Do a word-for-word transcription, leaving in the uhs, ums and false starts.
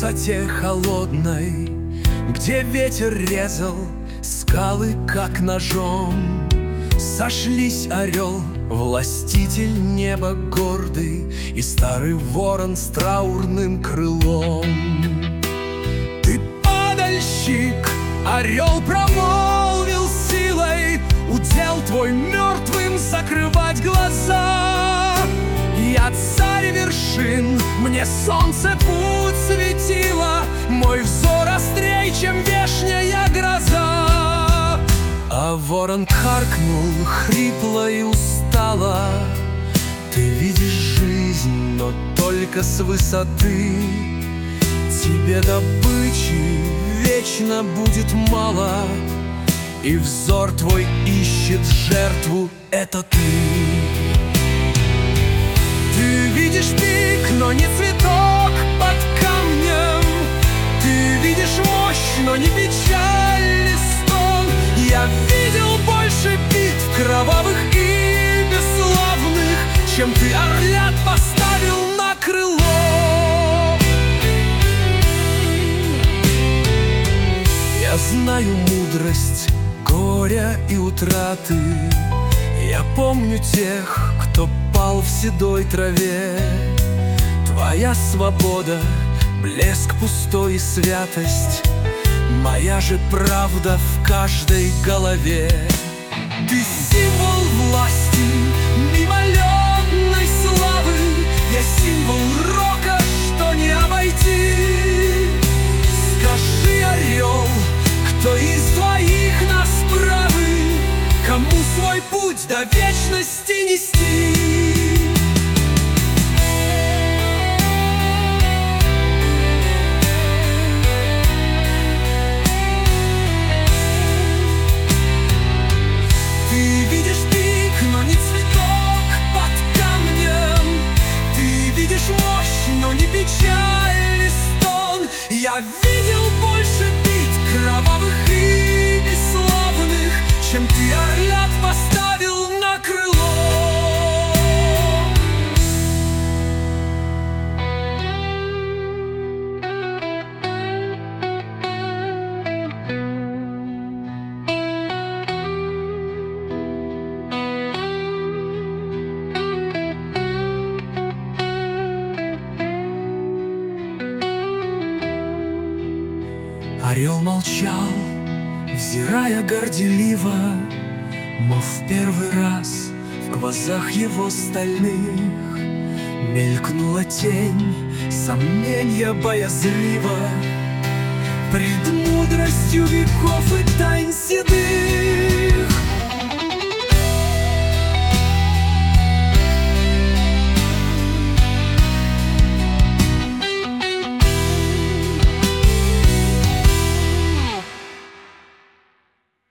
высоте холодной, где ветер резал скалы, как ножом, сошлись орел, властитель неба гордый, и старый ворон с траурным крылом. Ты падальщик, орел промолвил силой, удел твой мертвым закрывать глаза. Я царь вершин, мне солнце путь светило, мой взор острей, чем вешняя гроза. А ворон каркнул хрипло и устало: ты видишь жизнь, но только с высоты. Тебе добычи вечно будет мало, и взор твой ищет жертву — это ты. Ты видишь пик, но не цветок под камнем. Ты видишь мощь, но не печаль и стон. Я видел больше битв кровавых и бесславных, чем ты, орлят, поставил на крыло. Я знаю мудрость горя и утраты. Я помню тех, кто пал в седой траве. Твоя свобода, блеск пустой и святость, моя же правда в каждой голове. Ты символ власти, мимолетной славы. Я символ рока, что не обойти. Скажи, орел, кто из двоих нас правый, кому свой путь до вечности нести? Ты видишь пик, но не цветок под камнем. Ты видишь мощь, но не печаль и стон. Я видел больше битв кровавых и бесславных, чем ты, орлят, поставил на крыло. Орел молчал, взирая горделиво, но в первый раз в глазах его стальных мелькнула тень сомнения боязливо пред мудростью веков и тайн седых.